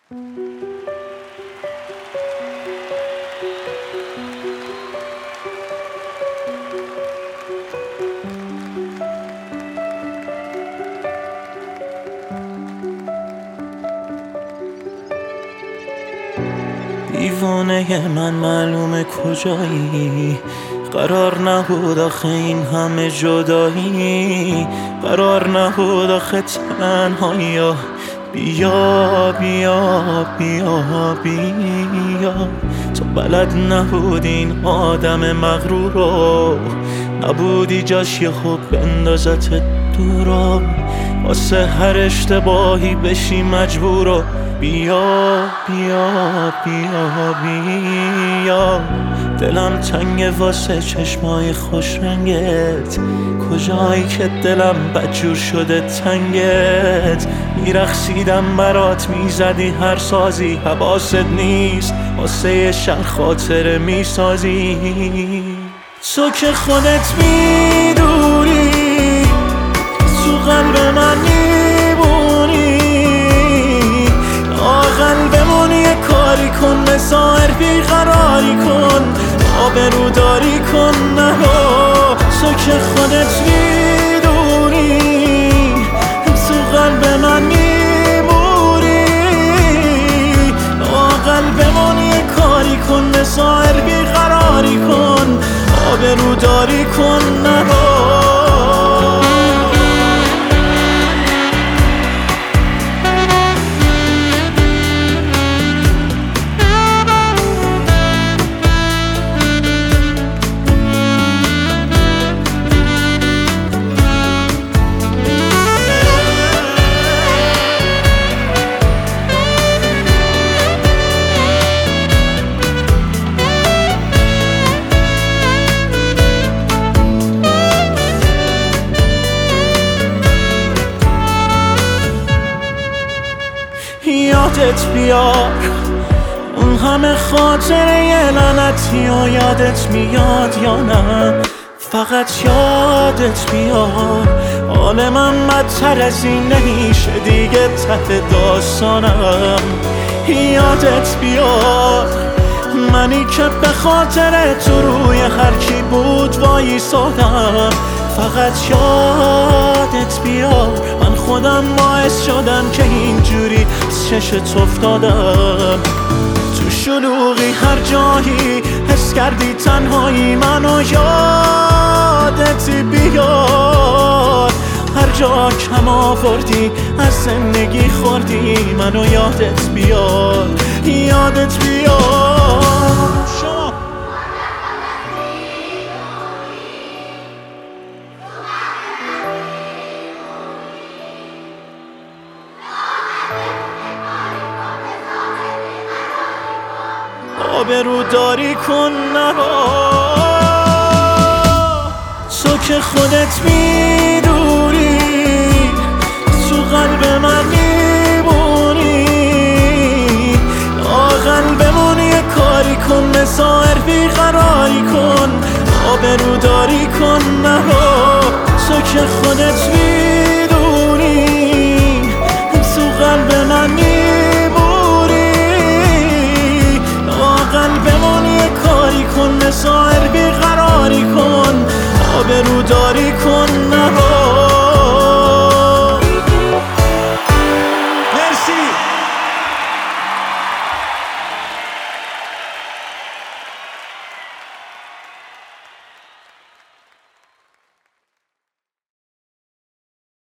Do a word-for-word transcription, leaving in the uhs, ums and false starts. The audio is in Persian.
دیوانه من معلومه کجایی، قرار نبود آخه این همه جدایی، قرار نبود آخه تنهایی. بیا بیا بیا بیا، تو بلد نبودی این آدم مغرور رو، نبودی جاش یه خوب بندازت دورا، واسه هر اشتباهی بشی مجبورو. بیا بیا بیا بیا، دلم تنگه واسه چشمای خوش رنگت، کجایی که دلم بدجور شده تنگت. میرقصیدم برات، میزدی هر سازی، حواست نیست واسه یه شهر خاطره میسازی. تو که خودت میدونی تو قلب من میبونی، قلبمون یه کاری کن، مسائر بیقراری کن، آبروداری کن نرو. تو که خودت میدونی تو قلب من میمونی، قلبمون یه کاری کن، مسائر بیقراری کن، آبروداری کن نرو. یادت بیار اون همه خاطره یه لعنتی و یادت میاد یا نه؟ فقط یادت بیار حال من بدتر از این نمیشه دیگه ته داستانم. یادت بیار منی که به خاطر تو روی هرکی بود وایسادم. فقط یادت بیار من خودم باعث شدم که اینجوری از چشت افتادم. تو شلوغی هر جایی حس کردی تنهایی، منو یادت بیار هر جا کم آوردی از زندگی خوردی، منو یادت بیار یادت بیار. آبروداری کن نرو. تو که خودت میدونی تو قلب من میمونی، قلبمون یه کاری کن، مسائر بیقراری کن، آبروداری کن نرو. تو که خودت میدونی تو قلب من میمونی، قلبمون یه کاری کن، مسائر بیقراری کن، آبروداری کن نرو.